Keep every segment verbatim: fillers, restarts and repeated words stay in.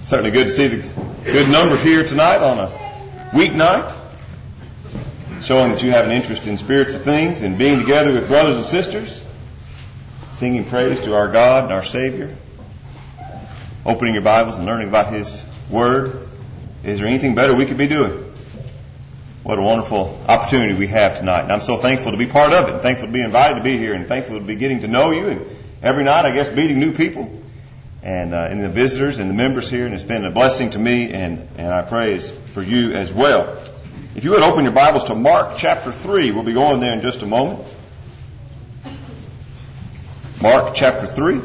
Certainly good to see the good number here tonight on a weeknight, showing that you have an interest in spiritual things and being together with brothers and sisters, singing praise to our God and our Savior, opening your Bibles and learning about His Word. Is there anything better we could be doing? What a wonderful opportunity we have tonight. And I'm so thankful to be part of it, and thankful to be invited to be here, and thankful to be getting to know you, and every night, I guess, meeting new people. And, uh, and the visitors and the members here, and it's been a blessing to me, and, and I praise for you as well. If you would open your Bibles to Mark chapter three, we'll be going there in just a moment. Mark chapter three.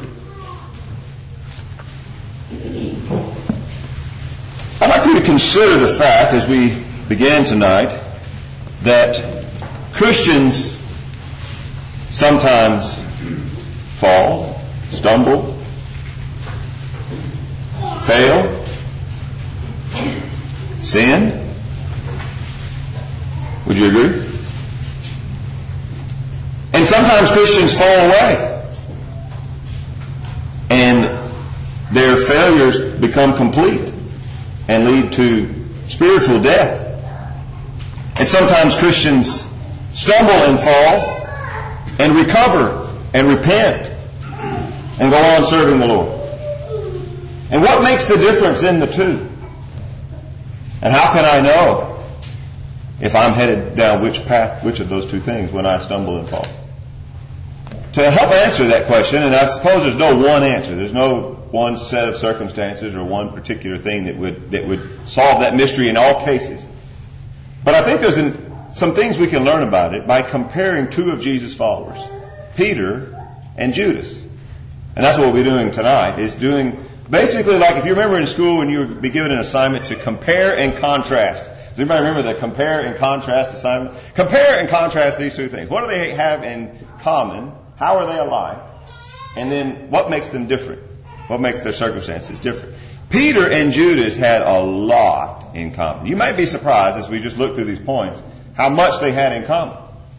I'd like you to consider the fact as we begin tonight that Christians sometimes fall, stumble, fail, sin. Would you agree? And sometimes Christians fall away, and their failures become complete and lead to spiritual death. And sometimes Christians stumble and fall and recover and repent and go on serving the Lord. And what makes the difference in the two? And how can I know if I'm headed down which path, which of those two things when I stumble and fall? To help answer that question, and I suppose there's no one answer, there's no one set of circumstances or one particular thing that would that would solve that mystery in all cases. But I think there's an, some things we can learn about it by comparing two of Jesus' followers, Peter and Judas. And that's what we'll be doing tonight, is doing basically like if you remember in school when you would be given an assignment to compare and contrast. Does anybody remember the compare and contrast assignment? Compare and contrast these two things. What do they have in common? How are they alike? And then what makes them different? What makes their circumstances different? Peter and Judas had a lot in common. You might be surprised as we just look through these points how much they had in common,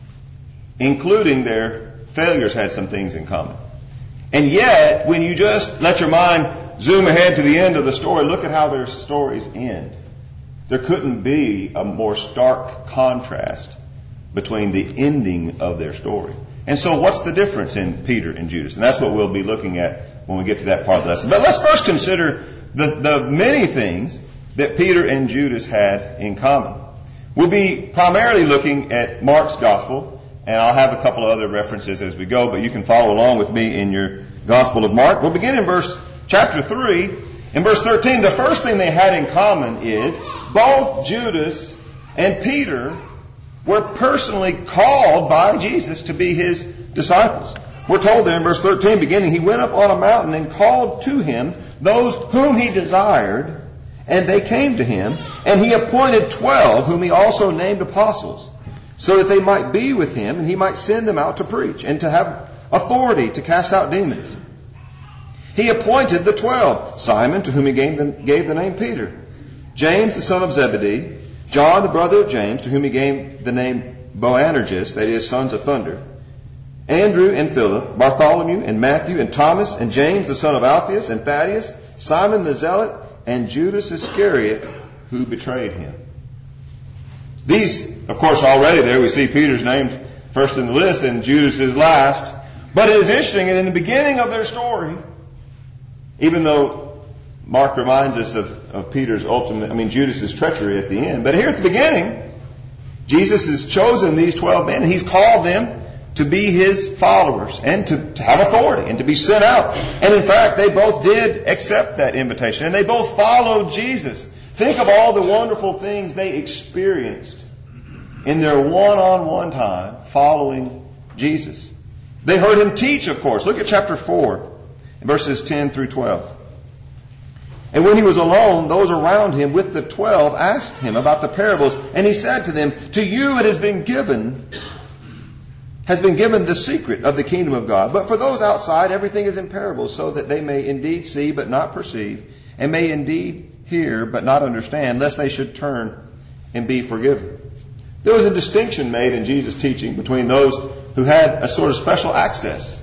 including their failures had some things in common. And yet, when you just let your mind zoom ahead to the end of the story, look at how their stories end. There couldn't be a more stark contrast between the ending of their story. And so what's the difference in Peter and Judas? And that's what we'll be looking at when we get to that part of the lesson. But let's first consider the, the many things that Peter and Judas had in common. We'll be primarily looking at Mark's gospel, and I'll have a couple of other references as we go, but you can follow along with me in your Gospel of Mark. We'll begin in verse chapter three. In verse thirteen, the first thing they had in common is both Judas and Peter were personally called by Jesus to be His disciples. We're told there in verse thirteen, beginning, He went up on a mountain and called to Him those whom He desired, and they came to Him, and He appointed twelve, whom He also named apostles, so that they might be with Him, and He might send them out to preach, and to have authority to cast out demons. He appointed the twelve, Simon, to whom He gave the, gave the name Peter, James the son of Zebedee, John the brother of James, to whom He gave the name Boanerges, that is, sons of thunder, Andrew and Philip, Bartholomew and Matthew and Thomas and James the son of Alphaeus and Thaddeus, Simon the Zealot, and Judas Iscariot, who betrayed Him. These, of course, already there we see Peter's name first in the list and Judas is last. But it is interesting, and in the beginning of their story, even though Mark reminds us of, of Peter's ultimate, I mean, Judas' treachery at the end. But here at the beginning, Jesus has chosen these twelve men, and He's called them to be His followers and to, to have authority and to be sent out. And in fact, they both did accept that invitation, and they both followed Jesus. Think of all the wonderful things they experienced in their one-on-one time following Jesus. They heard Him teach, of course. Look at chapter four, verses ten through twelve. And when He was alone, those around Him with the twelve asked Him about the parables. And He said to them, to you it has been given, has been given the secret of the kingdom of God. But for those outside, everything is in parables, so that they may indeed see but not perceive, and may indeed hear but not understand, lest they should turn and be forgiven. There was a distinction made in Jesus' teaching between those who had a sort of special access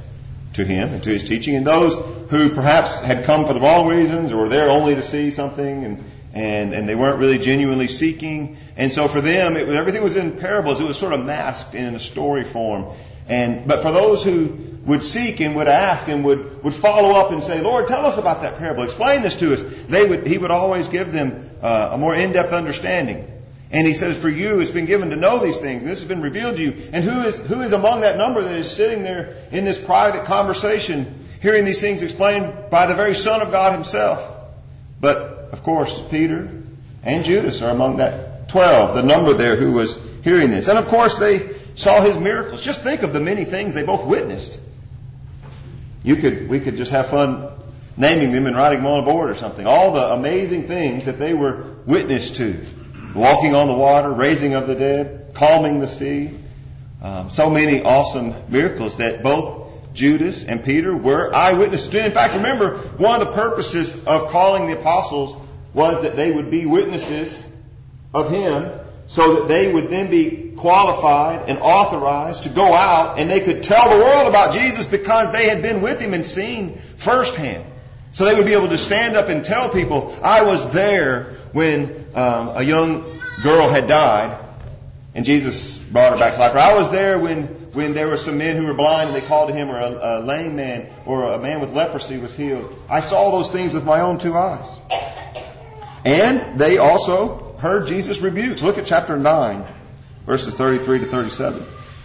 to him and to his teaching. And those who perhaps had come for the wrong reasons or were there only to see something and and, and they weren't really genuinely seeking. And so for them, it was, everything was in parables. It was sort of masked in a story form. And but for those who would seek and would ask and would, would follow up and say, Lord, tell us about that parable. Explain this to us. They would he would always give them uh, a more in-depth understanding. And he says, for you, it's been given to know these things. And this has been revealed to you. And who is who is among that number that is sitting there in this private conversation, hearing these things explained by the very Son of God himself? But, of course, Peter and Judas are among that twelve, the number there who was hearing this. And, of course, they saw his miracles. Just think of the many things they both witnessed. You could, we could just have fun naming them and writing them on a board or something. All the amazing things that they were witness to. Walking on the water, raising of the dead, calming the sea. Um, so many awesome miracles that both Judas and Peter were eyewitnesses to. In fact, remember, one of the purposes of calling the apostles was that they would be witnesses of him so that they would then be qualified and authorized to go out and they could tell the world about Jesus because they had been with him and seen firsthand. So they would be able to stand up and tell people, I was there when um, a young girl had died and Jesus brought her back to life. Or I was there when, when there were some men who were blind and they called to him, or a, a lame man or a man with leprosy was healed. I saw those things with my own two eyes. And they also heard Jesus' rebukes. Look at chapter nine, verses thirty-three to thirty-seven.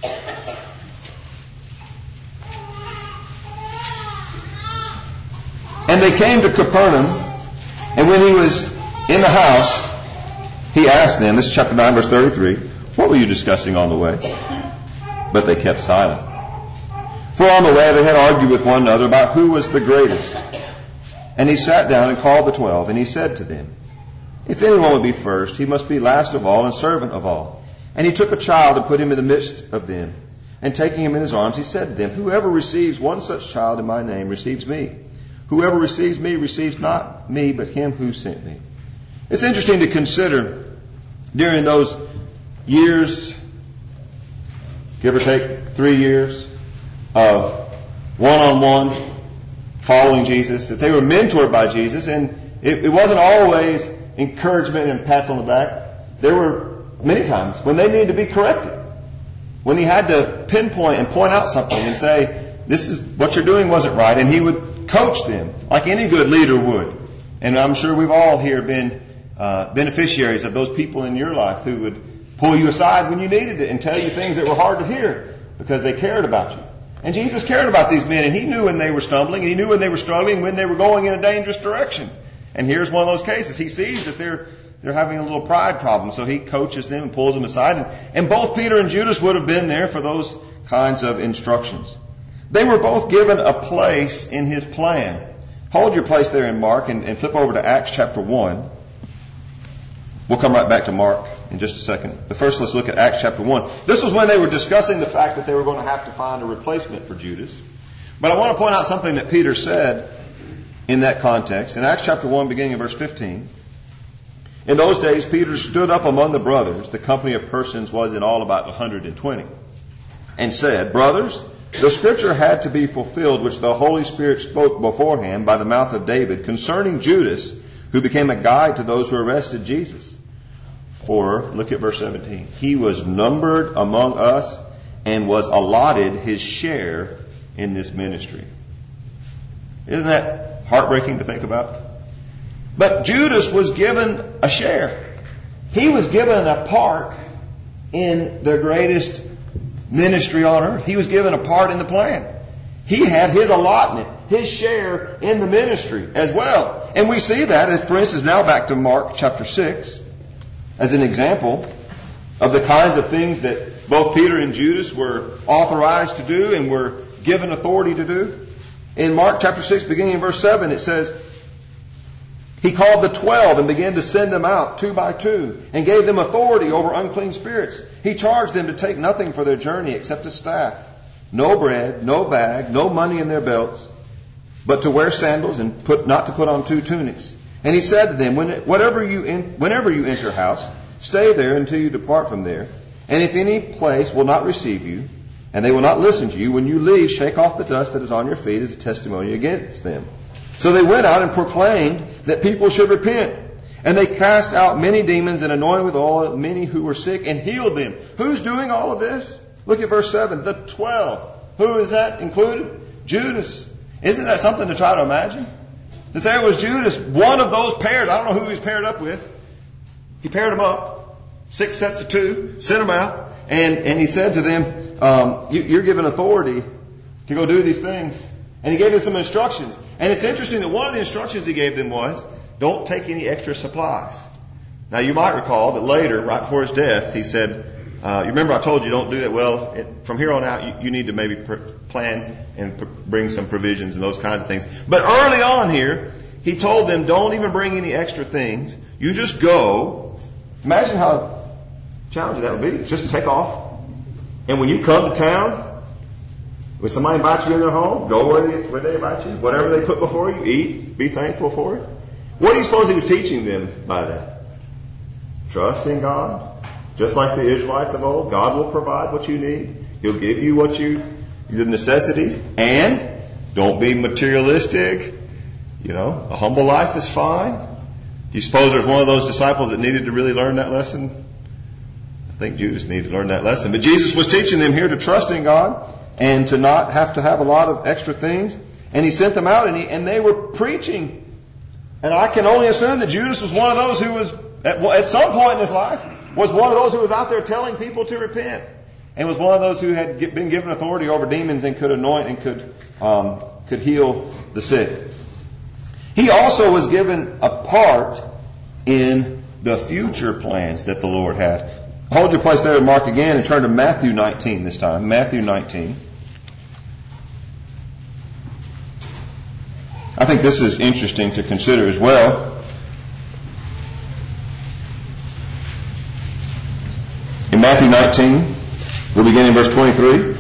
And they came to Capernaum, and when he was in the house, he asked them, this is chapter nine, verse thirty-three, what were you discussing on the way? But they kept silent. For on the way they had argued with one another about who was the greatest. And he sat down and called the twelve, and he said to them, if anyone would be first, he must be last of all and servant of all. And he took a child and put him in the midst of them. And taking him in his arms, he said to them, whoever receives one such child in my name receives me. Whoever receives me receives not me, but him who sent me. It's interesting to consider during those years, give or take three years, of one-on-one following Jesus, that they were mentored by Jesus, and it, it wasn't always encouragement and pats on the back. There were many times when they needed to be corrected, when he had to pinpoint and point out something and say, this is what you're doing wasn't right, and he would coach them like any good leader would. And I'm sure we've all here been uh, beneficiaries of those people in your life who would pull you aside when you needed it and tell you things that were hard to hear because they cared about you. And Jesus cared about these men, and he knew when they were stumbling, and he knew when they were struggling, when they were going in a dangerous direction. And here's one of those cases. He sees that they're they're having a little pride problem, so he coaches them and pulls them aside. And, and both Peter and Judas would have been there for those kinds of instructions. They were both given a place in his plan. Hold your place there in Mark and, and flip over to Acts chapter one. We'll come right back to Mark in just a second. But first let's look at Acts chapter one. This was when they were discussing the fact that they were going to have to find a replacement for Judas. But I want to point out something that Peter said in that context. In Acts chapter one, beginning in verse fifteen. In those days, Peter stood up among the brothers. The company of persons was in all about one hundred twenty. And said, brothers, the scripture had to be fulfilled, which the Holy Spirit spoke beforehand by the mouth of David, concerning Judas, who became a guide to those who arrested Jesus. For, look at verse seventeen, he was numbered among us and was allotted his share in this ministry. Isn't that heartbreaking to think about? But Judas was given a share. He was given a part in the greatest ministry on earth. He was given a part in the plan. He had his allotment, his share in the ministry as well. And we see that, as for instance, now back to Mark chapter six, as an example of the kinds of things that both Peter and Judas were authorized to do and were given authority to do. In Mark chapter six, beginning in verse seven, it says, he called the twelve and began to send them out two by two and gave them authority over unclean spirits. He charged them to take nothing for their journey except a staff, no bread, no bag, no money in their belts, but to wear sandals and put not to put on two tunics. And he said to them, when, whatever you in, whenever you enter a house, stay there until you depart from there. And if any place will not receive you, and they will not listen to you. When you leave, shake off the dust that is on your feet as a testimony against them." So they went out and proclaimed that people should repent. And they cast out many demons and anointed with oil many who were sick and healed them. Who's doing all of this? Look at verse seven. The twelve. Who is that included? Judas. Isn't that something to try to imagine? That there was Judas, one of those pairs. I don't know who he's paired up with. He paired them up. Six sets of two. Sent them out. And, and he said to them, um, you, you're given authority to go do these things. And he gave them some instructions. And it's interesting that one of the instructions he gave them was, don't take any extra supplies. Now you might recall that later, right before his death, he said, uh, you remember I told you don't do that. Well, it, from here on out, you, you need to maybe pr- plan and pr- bring some provisions and those kinds of things. But early on here, he told them, don't even bring any extra things. You just go. Imagine how challenging that would be. Just take off. And when you come to town, when somebody invites you in their home, go where they, where they invite you. Whatever they put before you, eat. Be thankful for it. What do you suppose he was teaching them by that? Trust in God. Just like the Israelites of old, God will provide what you need. He'll give you what you, the necessities. And don't be materialistic. You know, a humble life is fine. Do you suppose there's one of those disciples that needed to really learn that lesson? I think Judas needed to learn that lesson. But Jesus was teaching them here to trust in God and to not have to have a lot of extra things. And he sent them out and, he, and they were preaching. And I can only assume that Judas was one of those who was, at, at some point in his life, was one of those who was out there telling people to repent. And was one of those who had been given authority over demons and could anoint and could, um, could heal the sick. He also was given a part in the future plans that the Lord had. Hold your place there and Mark again and turn to Matthew nineteen this time. Matthew nineteen. I think this is interesting to consider as well. In Matthew nineteen, we'll begin in verse twenty-three.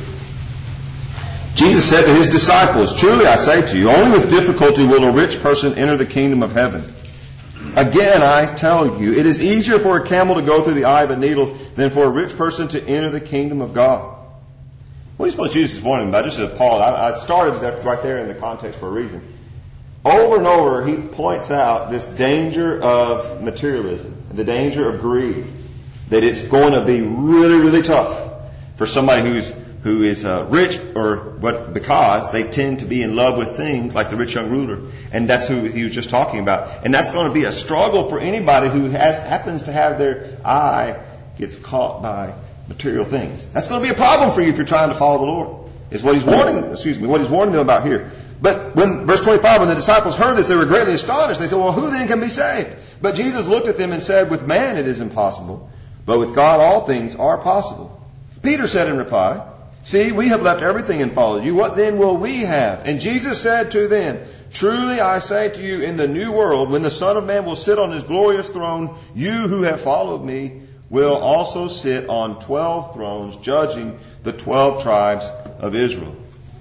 Jesus said to his disciples, "Truly I say to you, only with difficulty will a rich person enter the kingdom of heaven. Again, I tell you, it is easier for a camel to go through the eye of a needle than for a rich person to enter the kingdom of God." What do you suppose Jesus is warning about? Just to pause. I, I started that right there in the context for a reason. Over and over, he points out this danger of materialism, the danger of greed, that it's going to be really, really tough for somebody who's who is uh, rich, or what because they tend to be in love with things like the rich young ruler, and that's who he was just talking about. And that's going to be a struggle for anybody who has happens to have their eye gets caught by material things. That's going to be a problem for you if you're trying to follow the Lord. Is what he's warning. Excuse me. What he's warning them about here. But when verse twenty-five, when the disciples heard this, they were greatly astonished. They said, "Well, who then can be saved?" But Jesus looked at them and said, "With man it is impossible, but with God all things are possible." Peter said in reply, "See, we have left everything and followed you. What then will we have?" And Jesus said to them, "Truly I say to you, in the new world, when the Son of Man will sit on his glorious throne, you who have followed me will also sit on twelve thrones, judging the twelve tribes of Israel."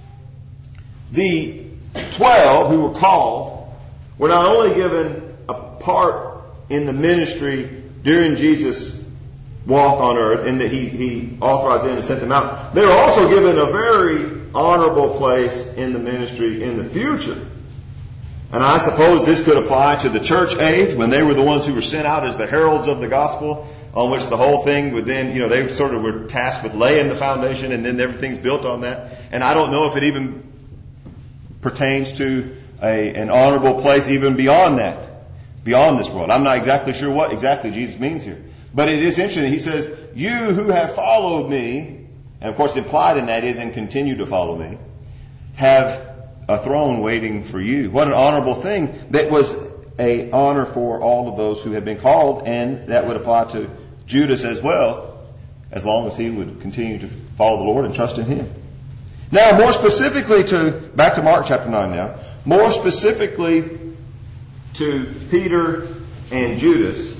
The twelve who were called were not only given a part in the ministry during Jesus' walk on earth, and that he, he authorized them and sent them out, they were also given a very honorable place in the ministry in the future. And I suppose this could apply to the church age, when they were the ones who were sent out as the heralds of the gospel, on which the whole thing would then, you know, they sort of were tasked with laying the foundation, and then everything's built on that. And I don't know if it even pertains to a, an honorable place even beyond that, beyond this world. I'm not exactly sure what exactly Jesus means here. But it is interesting. He says, "You who have followed me," and of course implied in that is, "and continue to follow me," have a throne waiting for you. What an honorable thing. That was a honor for all of those who had been called, and that would apply to Judas as well, as long as he would continue to follow the Lord and trust in him. Now, more specifically to, back to Mark chapter nine now, more specifically to Peter and Judas,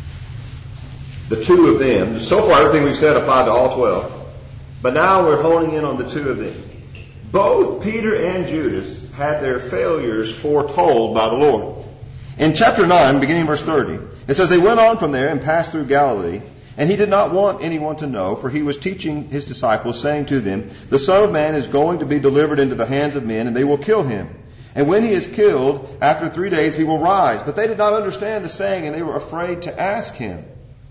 the two of them. So far, everything we've said applied to all twelve. But now we're honing in on the two of them. Both Peter and Judas had their failures foretold by the Lord. In chapter nine, beginning verse thirty, it says, "They went on from there and passed through Galilee, And he did not want anyone to know, for he was teaching his disciples, saying to them, the Son of Man is going to be delivered into the hands of men, and they will kill him. And when he is killed, after three days he will rise. But they did not understand the saying, and they were afraid to ask him.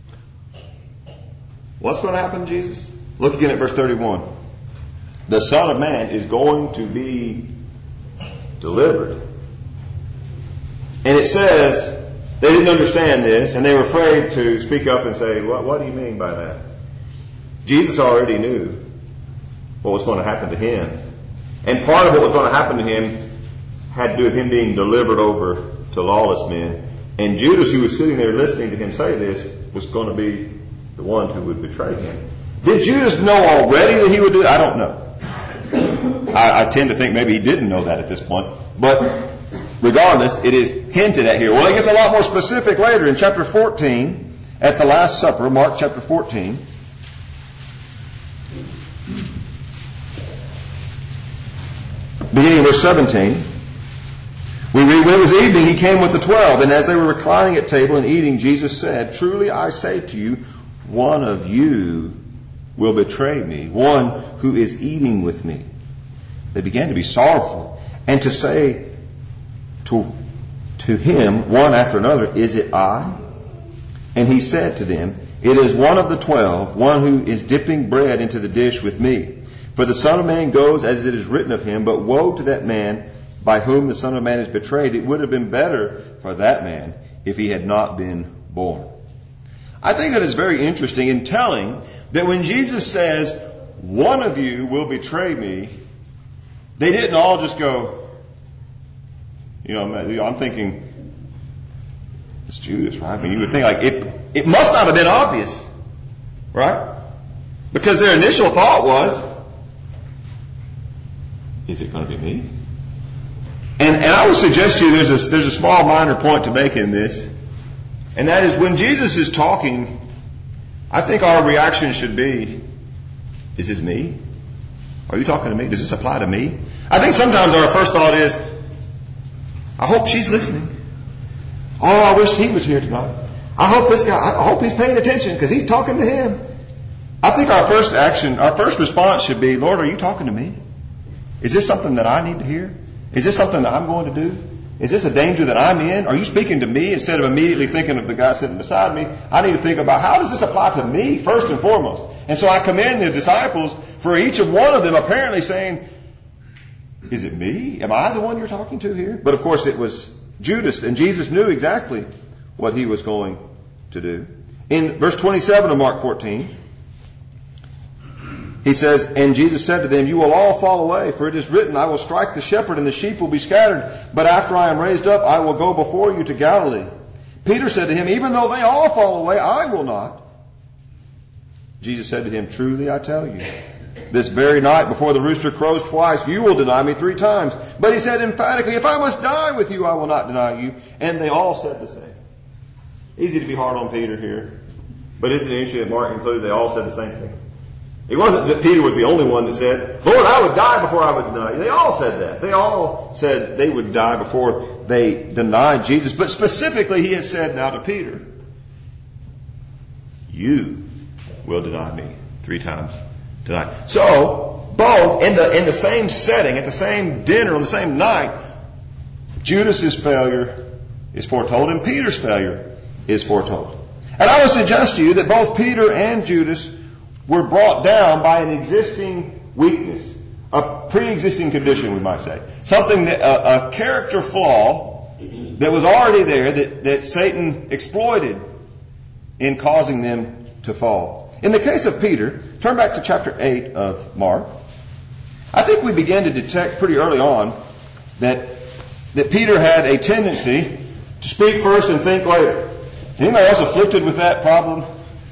What's going to happen, Jesus? Look again at verse thirty-one. The Son of Man is going to be delivered. And it says they didn't understand this, and they were afraid to speak up and say, what, what do you mean by that? Jesus already knew what was going to happen to him. And part of what was going to happen to him had to do with him being delivered over to lawless men. And Judas, who was sitting there listening to him say this, was going to be the one who would betray him. Did Judas know already that he would do it? I don't know. I, I tend to think maybe he didn't know that at this point. But regardless, it is hinted at here. Well, it gets a lot more specific later in chapter fourteen, at the Last Supper, Mark chapter fourteen. Beginning in verse seventeen. We read, when it was evening, he came with the twelve, and as they were reclining at table and eating, Jesus said, truly I say to you, one of you will betray me, one who is eating with me. They began to be sorrowful, and to say to, to him, one after another, is it I? And he said to them, it is one of the twelve, one who is dipping bread into the dish with me. For the Son of Man goes as it is written of him, but woe to that man by whom the Son of Man is betrayed. It would have been better for that man if he had not been born. I think that is very interesting in telling that when Jesus says, one of you will betray me, they didn't all just go, you know, I'm thinking, it's Judas, right? I mean, you would think like, it, it must not have been obvious, right? Because their initial thought was, is it going to be me? And, and I would suggest to you there's a, there's a small minor point to make in this. And that is when Jesus is talking, I think our reaction should be, is this me? Are you talking to me? Does this apply to me? I think sometimes our first thought is, I hope she's listening. Oh, I wish he was here tonight. I hope this guy, I hope he's paying attention because he's talking to him. I think our first action, our first response should be, Lord, are you talking to me? Is this something that I need to hear? Is this something that I'm going to do? Is this a danger that I'm in? Are you speaking to me instead of immediately thinking of the guy sitting beside me? I need to think about how does this apply to me first and foremost? And so I commend the disciples for each of one of them apparently saying, is it me? Am I the one you're talking to here? But of course it was Judas, and Jesus knew exactly what he was going to do. In verse twenty-seven of Mark fourteen, he says, and Jesus said to them, you will all fall away, for it is written, I will strike the shepherd and the sheep will be scattered. But after I am raised up, I will go before you to Galilee. Peter said to him, even though they all fall away, I will not. Jesus said to him, truly I tell you, this very night before the rooster crows twice, you will deny me three times. But he said emphatically, if I must die with you, I will not deny you. And they all said the same. Easy to be hard on Peter here. But isn't it interesting that Mark includes they all said the same thing? It wasn't that Peter was the only one that said, Lord, I would die before I would deny you. They all said that. They all said they would die before they denied Jesus. But specifically, he has said now to Peter, you will deny me three times tonight. So, both in the, in the same setting, at the same dinner, on the same night, Judas's failure is foretold and Peter's failure is foretold. And I would suggest to you that both Peter and Judas were brought down by an existing weakness, a pre-existing condition, we might say. Something that, a, a character flaw that was already there that, that Satan exploited in causing them to fall. In the case of Peter, turn back to chapter eight of Mark. I think we began to detect pretty early on that, that Peter had a tendency to speak first and think later. Anybody else afflicted with that problem?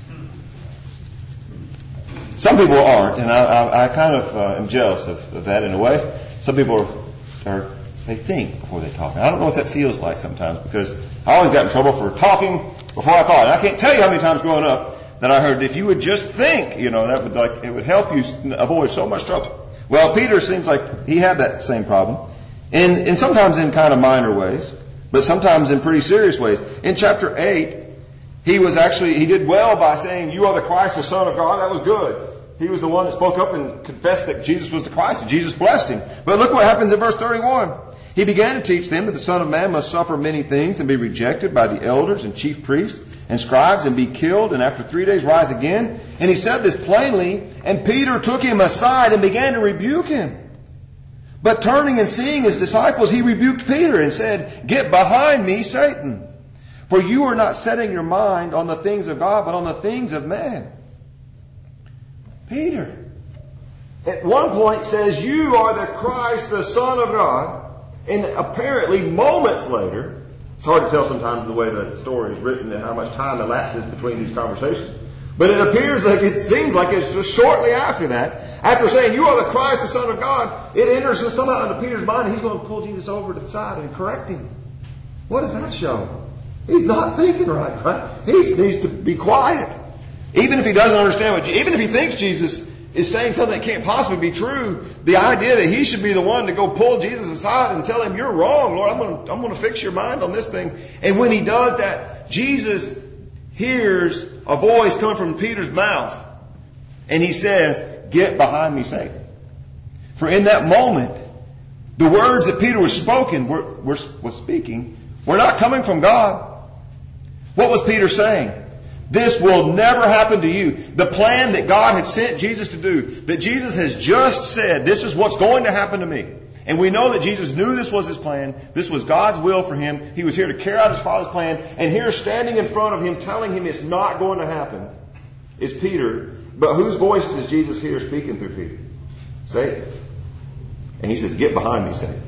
Some people aren't, and I, I, I kind of uh, am jealous of, of that in a way. Some people are, are, they think before they talk. And I don't know what that feels like sometimes because I always got in trouble for talking before I thought. And I can't tell you how many times growing up that I heard if you would just think, you know, that would like it would help you avoid so much trouble. Well, Peter seems like he had that same problem, and, and sometimes in kind of minor ways, but sometimes in pretty serious ways. In chapter eight, He was actually, he did well by saying, you are the Christ, the Son of God. That was good. He was the one that spoke up and confessed that Jesus was the Christ, and Jesus blessed him. But look what happens in verse thirty-one. He began to teach them that the Son of Man must suffer many things and be rejected by the elders and chief priests and scribes and be killed and after three days rise again. And he said this plainly, and Peter took him aside and began to rebuke him. But turning and seeing his disciples, he rebuked Peter and said, get behind me, Satan. For you are not setting your mind on the things of God, but on the things of man. Peter, at one point says, you are the Christ, the Son of God. And apparently moments later, it's hard to tell sometimes the way the story is written and how much time elapses between these conversations. But it appears like it seems like it's just shortly after that, after saying, you are the Christ, the Son of God, it enters somehow into Peter's mind and he's going to pull Jesus over to the side and correct him. What does that show? He's not thinking right, right? He needs to be quiet. Even if he doesn't understand what, even if he thinks Jesus is saying something that can't possibly be true, the idea that he should be the one to go pull Jesus aside and tell him, you're wrong, Lord, I'm going to, I'm going to fix your mind on this thing. And when he does that, Jesus hears a voice come from Peter's mouth. And he says, get behind me, Satan. For in that moment, the words that Peter was spoken, were, were, was speaking, were not coming from God. What was Peter saying? This will never happen to you. The plan that God had sent Jesus to do, that Jesus has just said, this is what's going to happen to me. And we know that Jesus knew this was his plan. This was God's will for him. He was here to carry out his Father's plan. And here standing in front of him, telling him it's not going to happen, is Peter. But whose voice does Jesus hear speaking through Peter? Satan. And he says, get behind me, Satan.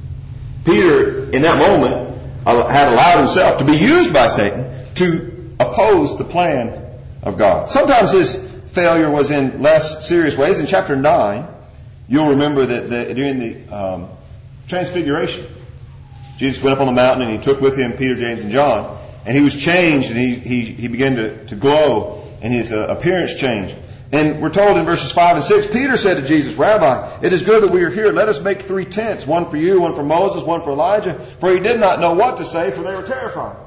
Peter, in that moment, had allowed himself to be used by Satan to oppose the plan of God. Sometimes his failure was in less serious ways. In chapter nine, you'll remember that the, during the um, transfiguration, Jesus went up on the mountain and he took with him Peter, James, and John. And he was changed and he, he, he began to, to glow and his uh, appearance changed. And we're told in verses five and six, Peter said to Jesus, Rabbi, it is good that we are here. Let us make three tents, one for you, one for Moses, one for Elijah. For he did not know what to say, for they were terrified.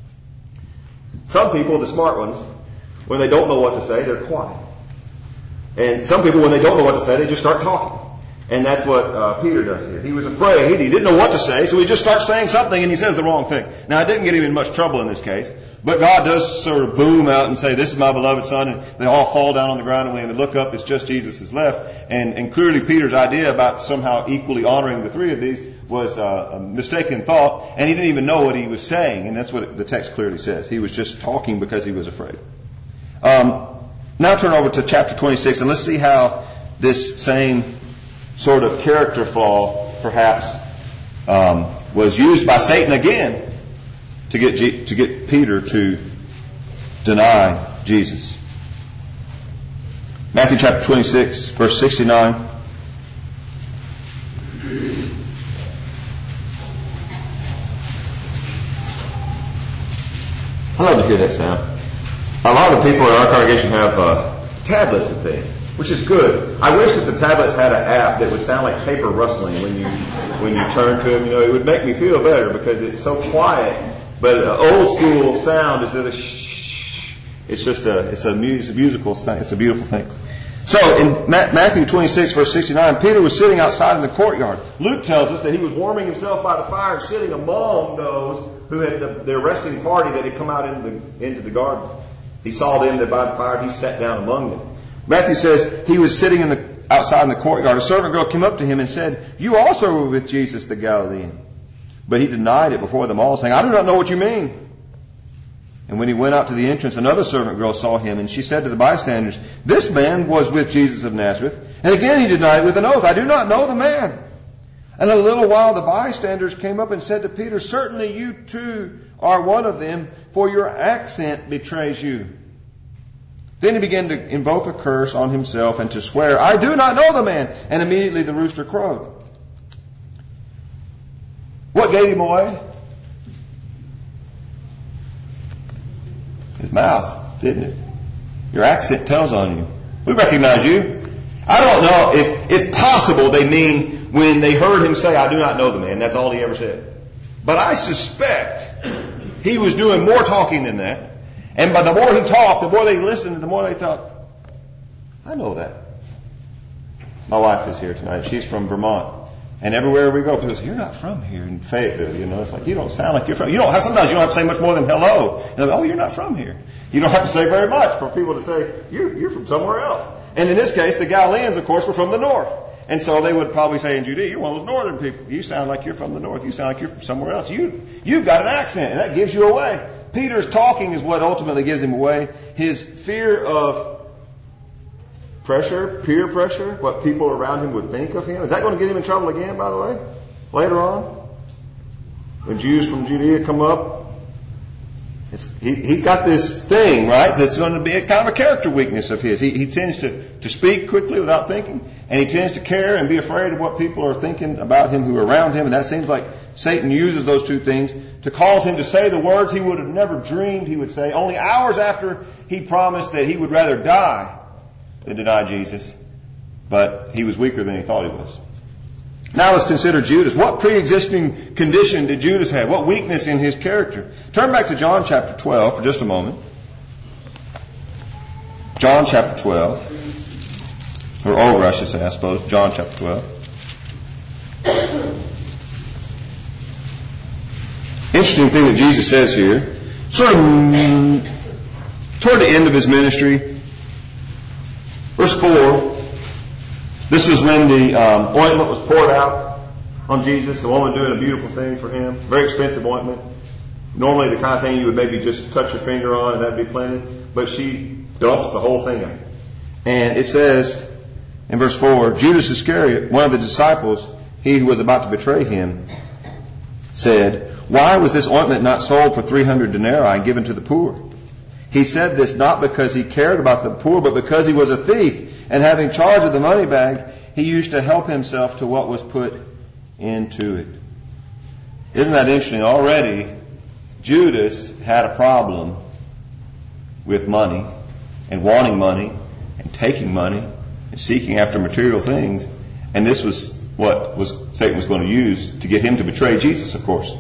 Some people, the smart ones, when they don't know what to say, they're quiet. And some people, when they don't know what to say, they just start talking. And that's what uh, Peter does here. He was afraid. He didn't know what to say, so he just starts saying something and he says the wrong thing. Now, it didn't get him in much trouble in this case. But God does sort of boom out and say, this is my beloved Son. And they all fall down on the ground, and when they look up, it's just Jesus is left. And, and clearly Peter's idea about somehow equally honoring the three of these was uh, a mistaken thought. And he didn't even know what he was saying. And that's what the text clearly says. He was just talking because he was afraid. Um, now turn over to chapter twenty-six, and let's see how this same sort of character flaw, perhaps, um, was used by Satan again to get G- to get Peter to deny Jesus. Matthew chapter twenty-six, verse sixty-nine. I love to hear that sound. A lot of people in our congregation have uh, tablets and things, which is good. I wish that the tablets had an app that would sound like paper rustling when you when you turn to them. You know, it would make me feel better because it's so quiet. But an old school sound is a shh. It's just a it's a, mu- it's a musical thing. It's a beautiful thing. So in Ma- Matthew twenty-six, verse sixty-nine, Peter was sitting outside in the courtyard. Luke tells us that he was warming himself by the fire, sitting among those who had the, the arresting party that had come out into the into the garden. He saw them that by the fire, he sat down among them. Matthew says he was sitting in the outside in the courtyard. A servant girl came up to him and said, "You also were with Jesus the Galilean." But he denied it before them all, saying, "I do not know what you mean." And when he went out to the entrance, another servant girl saw him, and she said to the bystanders, "This man was with Jesus of Nazareth." And again he denied with an oath, "I do not know the man." And in a little while the bystanders came up and said to Peter, "Certainly you too are one of them, for your accent betrays you." Then he began to invoke a curse on himself and to swear, "I do not know the man." And immediately the rooster crowed. What gave him away? His mouth, didn't it? Your accent tells on you. We recognize you. I don't know if it's possible they mean when they heard him say, "I do not know the man." That's all he ever said. But I suspect he was doing more talking than that. And by the more he talked, the more they listened, the more they thought, I know that. My wife is here tonight. She's from Vermont. And everywhere we go, people say, you're not from here in Fayetteville. You know, it's like, you don't sound like you're from, you don't have, sometimes you don't have to say much more than hello. And they're like, oh, you're not from here. You don't have to say very much for people to say, you're, you're from somewhere else. And in this case, the Galileans, of course, were from the north. And so they would probably say in Judea, you're one of those northern people. You sound like you're from the north. You sound like you're from somewhere else. You, you've got an accent, and that gives you away. Peter's talking is what ultimately gives him away. His fear of pressure, peer pressure, what people around him would think of him. Is that going to get him in trouble again, by the way, later on? When Jews from Judea come up? It's, he, he's got this thing, right, that's going to be a kind of a character weakness of his. He, he tends to, to speak quickly without thinking, and he tends to care and be afraid of what people are thinking about him who are around him, and that seems like Satan uses those two things to cause him to say the words he would have never dreamed he would say, only hours after he promised that he would rather die than deny Jesus, but he was weaker than he thought he was. Now let's consider Judas. What pre-existing condition did Judas have? What weakness in his character? Turn back to John chapter twelve for just a moment. John chapter twelve. Or over, I should say, I suppose. John chapter twelve. Interesting thing that Jesus says here. Sort of toward the end of his ministry. Verse four. This was when the um, ointment was poured out on Jesus. The woman doing a beautiful thing for him. Very expensive ointment. Normally the kind of thing you would maybe just touch your finger on and that'd be plenty. But she dumps the whole thing out. And it says in verse four, Judas Iscariot, one of the disciples, he who was about to betray him, said, why was this ointment not sold for three hundred denarii and given to the poor? He said this not because he cared about the poor, but because he was a thief. And having charge of the money bag, he used to help himself to what was put into it. Isn't that interesting? Already, Judas had a problem with money and wanting money and taking money and seeking after material things. And this was what was Satan was going to use to get him to betray Jesus, of course.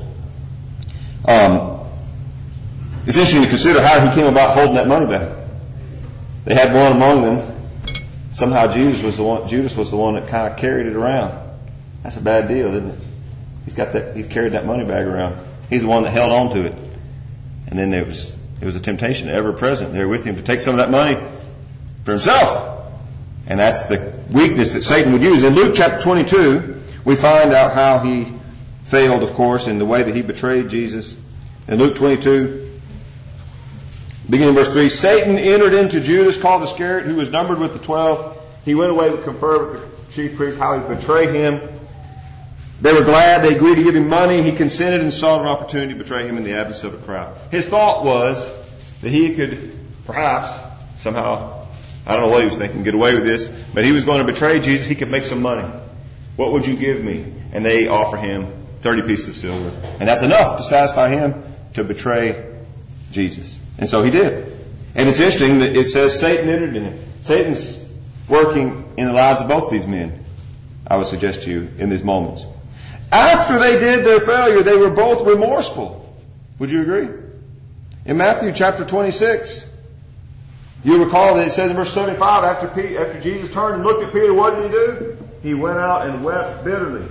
Um, it's interesting to consider how he came about holding that money bag. They had one among them. Somehow Judas was the one, Judas was the one that kind of carried it around. That's a bad deal, isn't it? He's got that, he's carried that money bag around. He's the one that held on to it. And then there was, it was a temptation ever present there with him to take some of that money for himself. And that's the weakness that Satan would use. In Luke chapter twenty-two, we find out how he failed, of course, in the way that he betrayed Jesus. In Luke twenty-two, beginning in verse three, Satan entered into Judas, called Iscariot, who was numbered with the twelve. He went away to confer with the chief priests how he would betray him. They were glad. They agreed to give him money. He consented and sought an opportunity to betray him in the absence of a crowd. His thought was that he could perhaps somehow, I don't know what he was thinking, get away with this, but he was going to betray Jesus. He could make some money. What would you give me? And they offer him thirty pieces of silver. And that's enough to satisfy him to betray Jesus. And so he did. And it's interesting that it says Satan entered in him. Satan's working in the lives of both these men, I would suggest to you, in these moments. After they did their failure, they were both remorseful. Would you agree? In Matthew chapter twenty-six, you recall that it says in verse seventy-five, after, Peter, after Jesus turned and looked at Peter, what did he do? He went out and wept bitterly.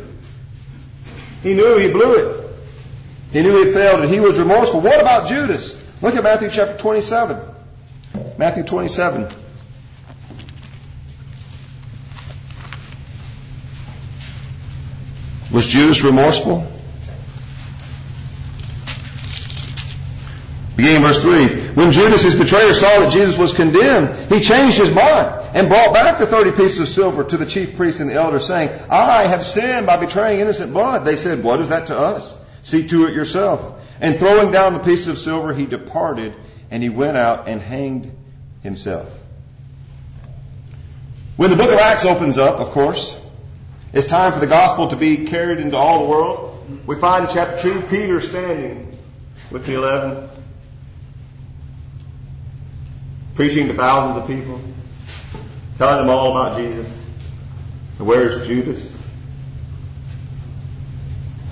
He knew he blew it. He knew he had failed and he was remorseful. What about Judas? Look at Matthew chapter twenty-seven. Matthew twenty-seven. Was Judas remorseful? Beginning in verse three. When Judas, his betrayer, saw that Jesus was condemned, he changed his mind and brought back the thirty pieces of silver to the chief priests and the elders, saying, I have sinned by betraying innocent blood. They said, what is that to us? See to it yourself. And throwing down the pieces of silver, he departed, and he went out and hanged himself. When the book of Acts opens up, of course, it's time for the gospel to be carried into all the world. We find in chapter two, Peter standing with the eleven, preaching to thousands of people, telling them all about Jesus. And where's Judas?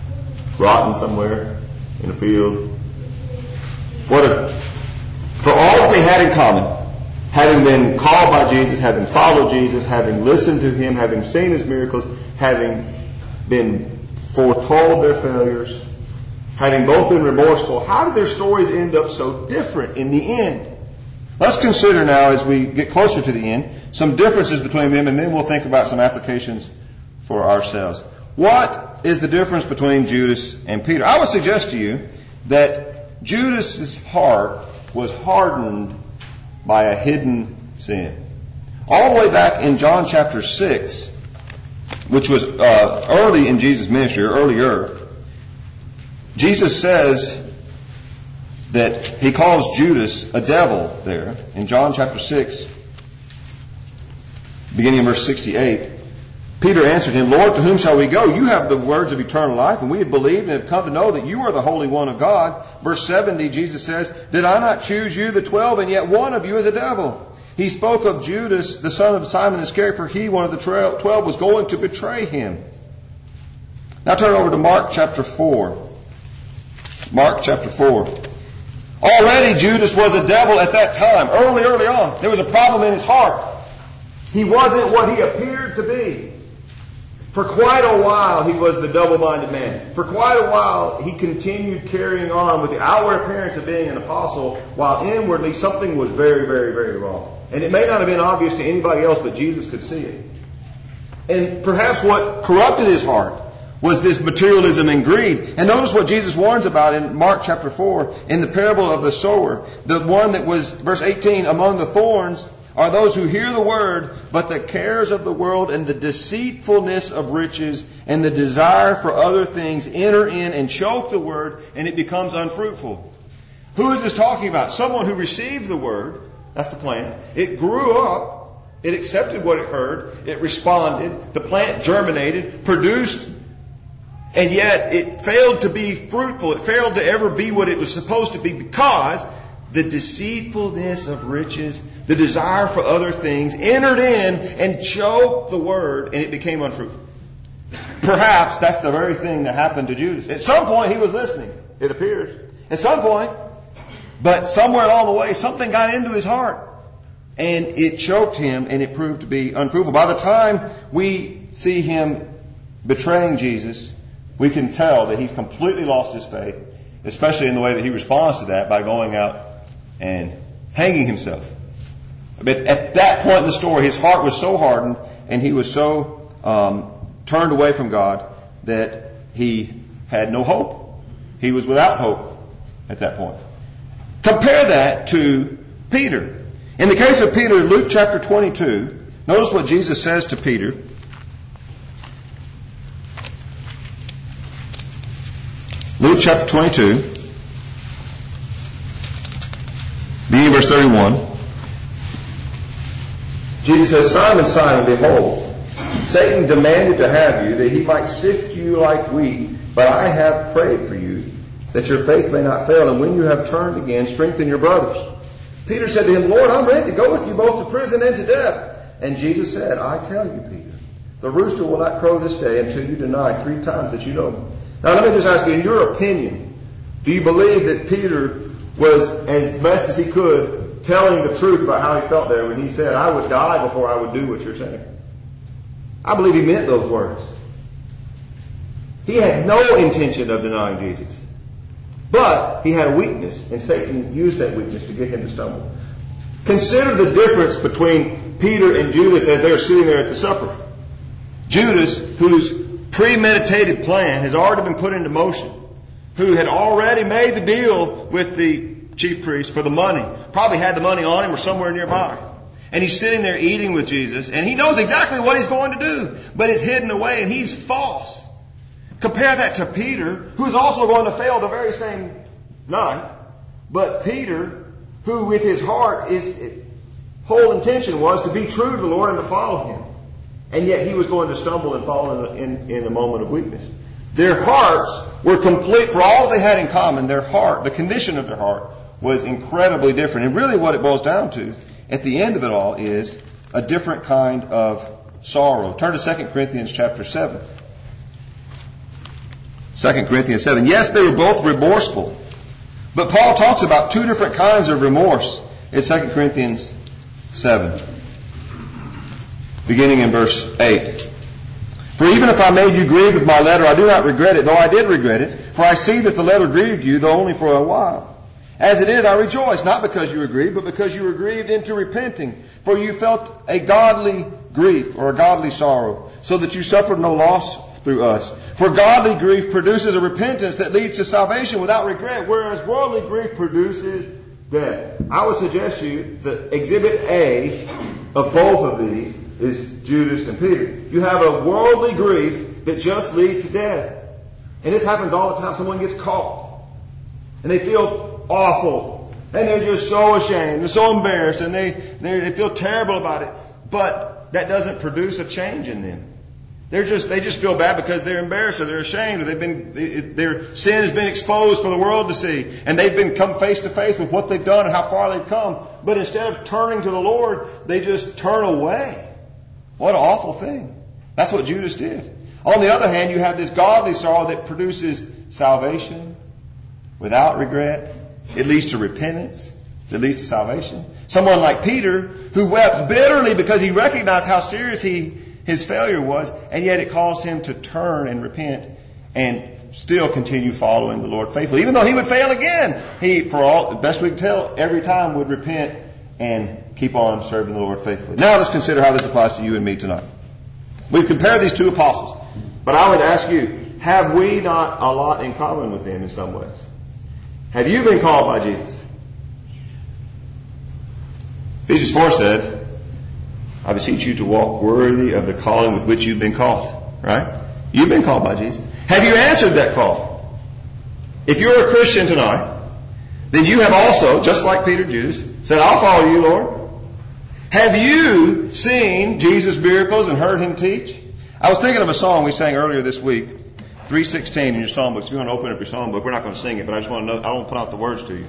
Rotten somewhere in a field. What a, for all what they had in common, having been called by Jesus, having followed Jesus, having listened to Him, having seen His miracles, having been foretold their failures, having both been remorseful, how did their stories end up so different in the end? Let's consider now, as we get closer to the end, some differences between them, and then we'll think about some applications for ourselves. What is the difference between Judas and Peter? I would suggest to you that Judas's heart was hardened by a hidden sin. All the way back in John chapter six, which was uh, early in Jesus' ministry, or earlier, Jesus says that He calls Judas a devil there in John chapter six, beginning in verse sixty-eight. Peter answered Him, Lord, to whom shall we go? You have the words of eternal life, and we have believed and have come to know that You are the Holy One of God. Verse seventy, Jesus says, Did I not choose you, the twelve, and yet one of you is a devil? He spoke of Judas, the son of Simon Iscariot, for he, one of the twelve, was going to betray Him. Now turn over to Mark chapter four. Mark chapter four. Already Judas was a devil at that time, early, early on. There was a problem in his heart. He wasn't what he appeared to be. For quite a while he was the double-minded man. For quite a while he continued carrying on with the outward appearance of being an apostle, while inwardly something was very, very, very wrong. And it may not have been obvious to anybody else, but Jesus could see it. And perhaps what corrupted his heart was this materialism and greed. And notice what Jesus warns about in Mark chapter four, in the parable of the sower. The one that was, verse eighteen, among the thorns are those who hear the word, but the cares of the world and the deceitfulness of riches and the desire for other things enter in and choke the word, and it becomes unfruitful. Who is this talking about? Someone who received the word. That's the plant. It grew up. It accepted what it heard. It responded. The plant germinated, produced, and yet it failed to be fruitful. It failed to ever be what it was supposed to be because the deceitfulness of riches, the desire for other things, entered in and choked the word, and it became unfruitful. Perhaps that's the very thing that happened to Judas. At some point he was listening, it appears. At some point, but somewhere along the way, something got into his heart, and it choked him, and it proved to be unfruitful. By the time we see him betraying Jesus, we can tell that he's completely lost his faith, especially in the way that he responds to that by going out and hanging himself. But at that point in the story, his heart was so hardened and he was so um, turned away from God that he had no hope. He was without hope at that point. Compare that to Peter. In the case of Peter, Luke chapter twenty-two, notice what Jesus says to Peter. Luke chapter twenty-two, beginning verse thirty-one. Jesus says, Simon, Simon, behold, Satan demanded to have you, that he might sift you like wheat, but I have prayed for you, that your faith may not fail, and when you have turned again, strengthen your brothers. Peter said to him, Lord, I'm ready to go with you both to prison and to death. And Jesus said, I tell you, Peter, the rooster will not crow this day until you deny three times that you know me. Now let me just ask you, in your opinion, do you believe that Peter was, as best as he could, telling the truth about how he felt there when he said, I would die before I would do what you're saying? I believe he meant those words. He had no intention of denying Jesus. But he had a weakness, and Satan used that weakness to get him to stumble. Consider the difference between Peter and Judas as they're sitting there at the supper. Judas, whose premeditated plan has already been put into motion, who had already made the deal with the chief priest for the money, probably had the money on him or somewhere nearby. And he's sitting there eating with Jesus, and he knows exactly what he's going to do, but it's hidden away, and he's false. Compare that to Peter, who's also going to fail the very same night. But Peter, who with his heart, his whole intention was to be true to the Lord and to follow Him. And yet he was going to stumble and fall in, in, in a moment of weakness. Their hearts were complete. For all they had in common, their heart, the condition of their heart, was incredibly different. And really what it boils down to, at the end of it all, is a different kind of sorrow. Turn to Second Corinthians chapter seven. Second Corinthians seven. Yes, they were both remorseful. But Paul talks about two different kinds of remorse. It's Second Corinthians seven, beginning in verse eight. For even if I made you grieve with my letter, I do not regret it, though I did regret it. For I see that the letter grieved you, though only for a while. As it is, I rejoice, not because you were grieved, but because you were grieved into repenting. For you felt a godly grief, or a godly sorrow, so that you suffered no loss through us. For godly grief produces a repentance that leads to salvation without regret, whereas worldly grief produces death. I would suggest to you that exhibit A of both of these is Judas and Peter. You have a worldly grief that just leads to death. And this happens all the time. Someone gets caught, and they feel awful, and they're just so ashamed, they're so embarrassed, and they they feel terrible about it. But that doesn't produce a change in them. They're just they just feel bad because they're embarrassed or they're ashamed or they've been their sin has been exposed for the world to see, and they've been come face to face with what they've done and how far they've come. But instead of turning to the Lord, they just turn away. What an awful thing! That's what Judas did. On the other hand, you have this godly sorrow that produces salvation without regret. It leads to repentance. It leads to salvation. Someone like Peter, who wept bitterly because he recognized how serious he his failure was, and yet it caused him to turn and repent and still continue following the Lord faithfully. Even though he would fail again, he, for all the best we can tell, every time would repent and keep on serving the Lord faithfully. Now let's consider how this applies to you and me tonight. We've compared these two apostles, but I would ask you, have we not a lot in common with them in some ways? Have you been called by Jesus? Ephesians four said, I beseech you to walk worthy of the calling with which you've been called. Right? You've been called by Jesus. Have you answered that call? If you're a Christian tonight, then you have also, just like Peter and Judas, said, I'll follow you, Lord. Have you seen Jesus' miracles and heard Him teach? I was thinking of a song we sang earlier this week, three sixteen in your songbook. If you want to open up your songbook, we're not going to sing it, but I just want to know, I want to put out the words to you.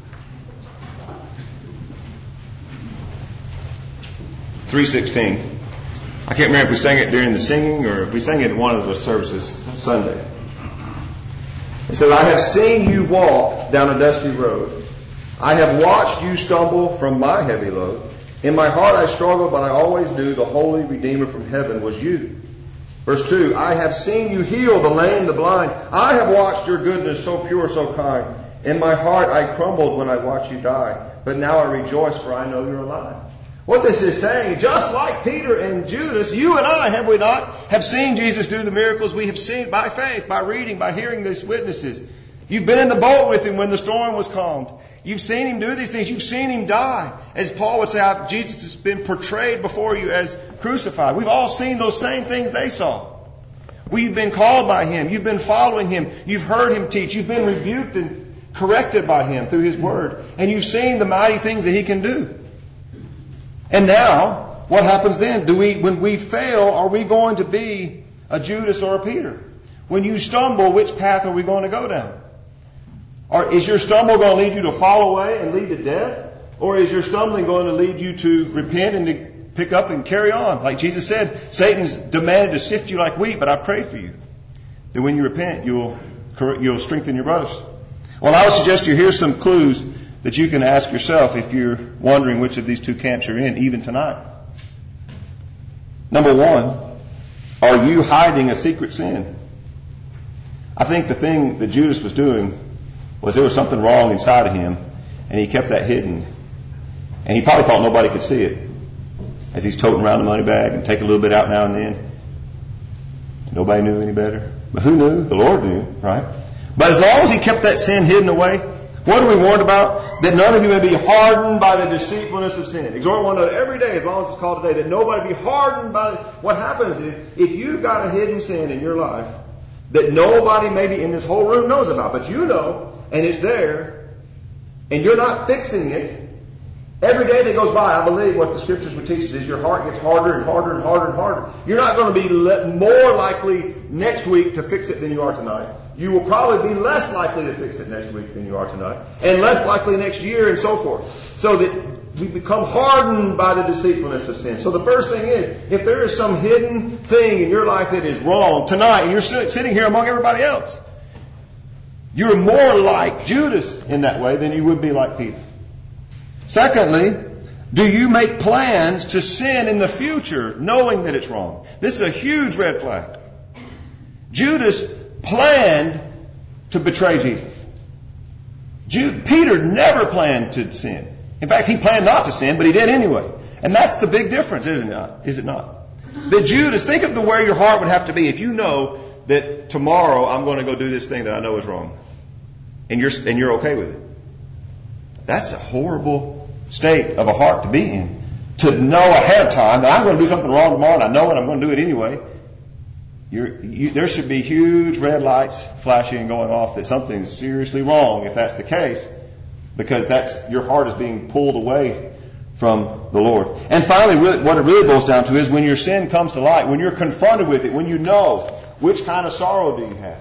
three sixteen. I can't remember if we sang it during the singing or if we sang it in one of the services Sunday. It says, I have seen you walk down a dusty road. I have watched you stumble from my heavy load. In my heart I struggle, but I always knew the holy Redeemer from heaven was you. Verse two, I have seen you heal the lame, the blind. I have watched your goodness so pure, so kind. In my heart I crumbled when I watched you die. But now I rejoice, for I know you're alive. What this is saying, just like Peter and Judas, you and I, have we not, have seen Jesus do the miracles we have seen by faith, by reading, by hearing these witnesses. You've been in the boat with Him when the storm was calmed. You've seen Him do these things. You've seen Him die. As Paul would say, Jesus has been portrayed before you as crucified. We've all seen those same things they saw. We've been called by Him. You've been following Him. You've heard Him teach. You've been rebuked and corrected by Him through His Word. And you've seen the mighty things that He can do. And now, what happens then? Do we, when we fail, are we going to be a Judas or a Peter? When you stumble, which path are we going to go down? Or is your stumble going to lead you to fall away and lead to death? Or is your stumbling going to lead you to repent and to pick up and carry on? Like Jesus said, Satan's demanded to sift you like wheat, but I pray for you that when you repent, you'll, you'll strengthen your brothers. Well, I would suggest you here's some clues that you can ask yourself if you're wondering which of these two camps you're in, even tonight. Number one, are you hiding a secret sin? I think the thing that Judas was doing was there was something wrong inside of him, and he kept that hidden. And he probably thought nobody could see it as he's toting around the money bag and taking a little bit out now and then. Nobody knew any better. But who knew? The Lord knew, right? But as long as he kept that sin hidden away, what are we warned about? That none of you may be hardened by the deceitfulness of sin. Exhort one another every day, as long as it's called today, that nobody be hardened by the... What happens is, if you've got a hidden sin in your life that nobody maybe in this whole room knows about, but you know, and it's there, and you're not fixing it, every day that goes by, I believe what the Scriptures would teach us is your heart gets harder and harder and harder and harder. You're not going to be le- more likely next week to fix it than you are tonight. You will probably be less likely to fix it next week than you are tonight. And less likely next year and so forth. So that we become hardened by the deceitfulness of sin. So the first thing is, if there is some hidden thing in your life that is wrong tonight, and you're sitting here among everybody else, you're more like Judas in that way than you would be like Peter. Secondly, do you make plans to sin in the future knowing that it's wrong? This is a huge red flag. Judas planned to betray Jesus. Jude, Peter never planned to sin. In fact, he planned not to sin, but he did anyway. And that's the big difference, isn't it? Is it not? That Judas, think of the where your heart would have to be if you know that tomorrow I'm going to go do this thing that I know is wrong. And you're, and you're okay with it. That's a horrible state of a heart to be in. To know ahead of time that I'm going to do something wrong tomorrow and I know it, I'm going to do it anyway. You're, you, there should be huge red lights flashing and going off that something's seriously wrong if that's the case, because that's your heart is being pulled away from the Lord. And finally, really, what it really boils down to is when your sin comes to light, when you're confronted with it, when you know, which kind of sorrow do you have?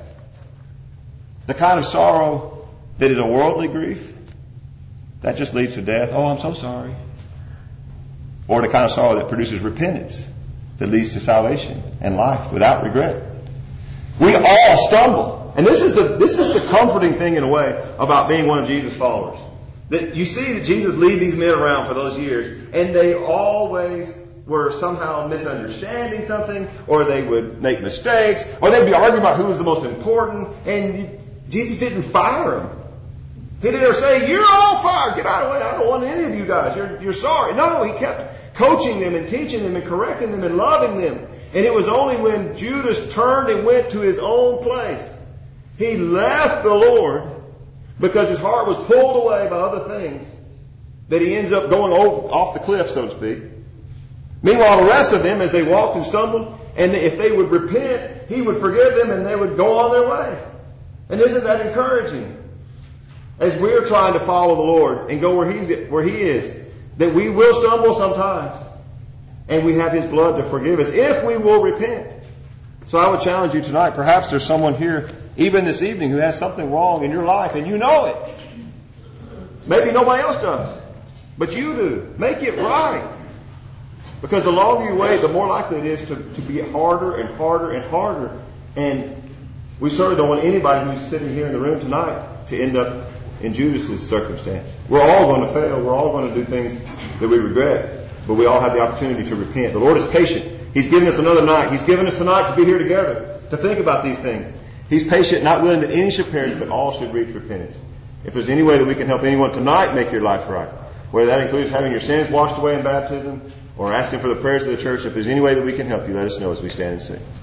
The kind of sorrow that is a worldly grief, that just leads to death. Oh, I'm so sorry. Or the kind of sorrow that produces repentance, that leads to salvation and life without regret. We all stumble. And this is the this is the comforting thing in a way about being one of Jesus' followers. That you see that Jesus lead these men around for those years, and they always were somehow misunderstanding something, or they would make mistakes, or they'd be arguing about who was the most important, and Jesus didn't fire them. He didn't ever say, "You're all fired. Get out of the way. I don't want any of you guys. You're, you're sorry." No, he kept coaching them and teaching them and correcting them and loving them. And it was only when Judas turned and went to his own place, he left the Lord because his heart was pulled away by other things, that he ends up going over, off the cliff, so to speak. Meanwhile, the rest of them, as they walked and stumbled, and if they would repent, he would forgive them and they would go on their way. And isn't that encouraging? As we're trying to follow the Lord and go where He's where He is, that we will stumble sometimes, and we have His blood to forgive us if we will repent. So I would challenge you tonight. Perhaps there's someone here, even this evening, who has something wrong in your life, and you know it. Maybe nobody else does, but you do. Make it right, because the longer you wait, the more likely it is to, to be harder and harder and harder. And we certainly don't want anybody who's sitting here in the room tonight to end up in Judas's circumstance. We're all going to fail. We're all going to do things that we regret. But we all have the opportunity to repent. The Lord is patient. He's given us another night. He's given us tonight to be here together, to think about these things. He's patient, not willing that any should perish, but all should reach repentance. If there's any way that we can help anyone tonight make your life right, whether that includes having your sins washed away in baptism or asking for the prayers of the church, if there's any way that we can help you, let us know as we stand and sing.